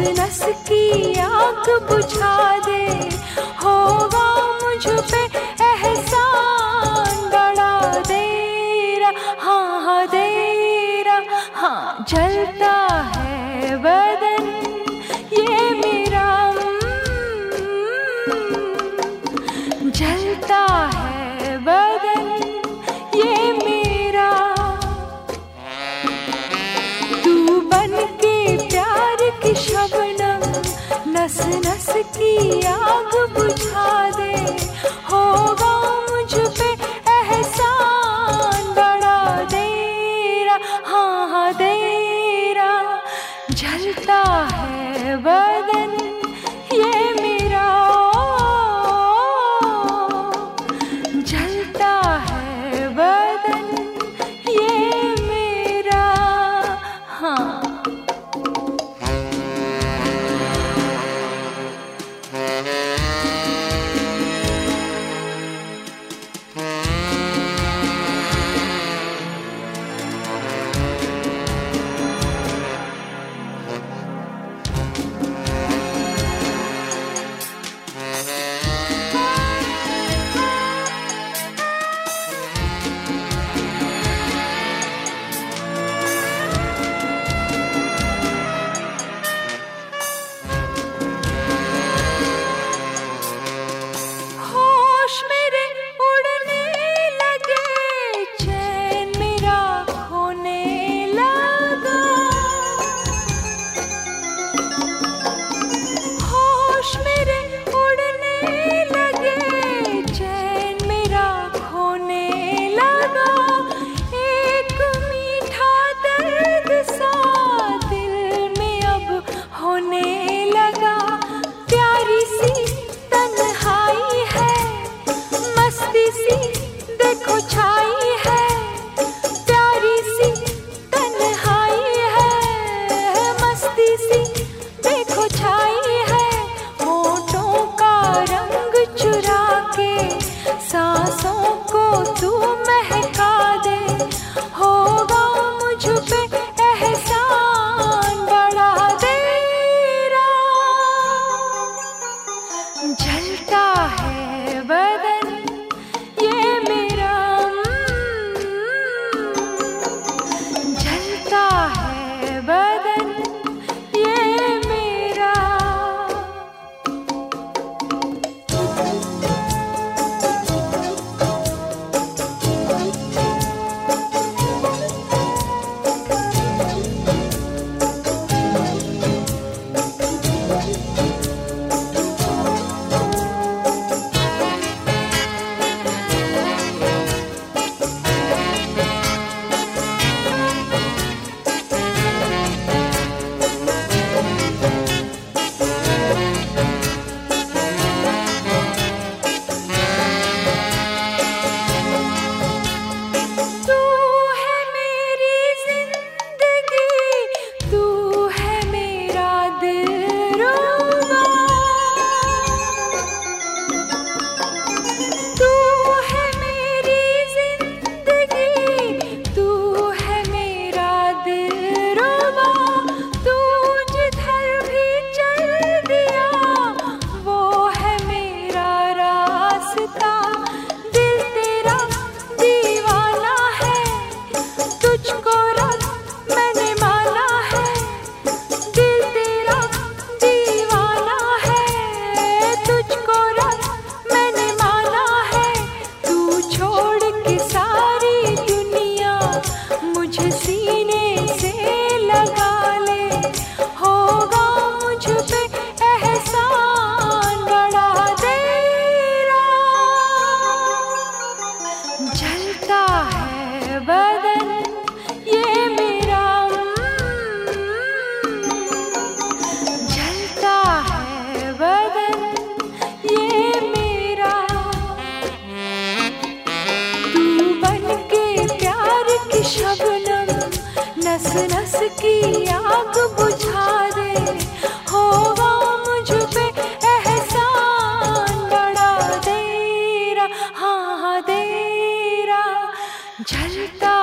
नस की आग बुझा दे, होगा मुझ पे एहसान बड़ा तेरा, हाँ हाँ तेरा, हाँ जलता है बदन ये मेरा, जलता है बदन ये मेरा। तू बन के प्यार की शबनम नस नस की आग बुझा दे, होगा मुझ पे एहसान बड़ा तेरा, हाँ हाँ तेरा, जलता है बदन ये मेरा, जलता है बदन ये मेरा, हाँ। जलता है बदन ये मेरा, जलता है बदन ये मेरा। जलता है बदन ये मेरा, जलता है बदन ये मेरा। तू बन के प्यार की शबनम नस नस की आग बुझा दे, होगा मुझ पे एहसान बड़ा तेरा, हाँ हाँ तेरा, जलता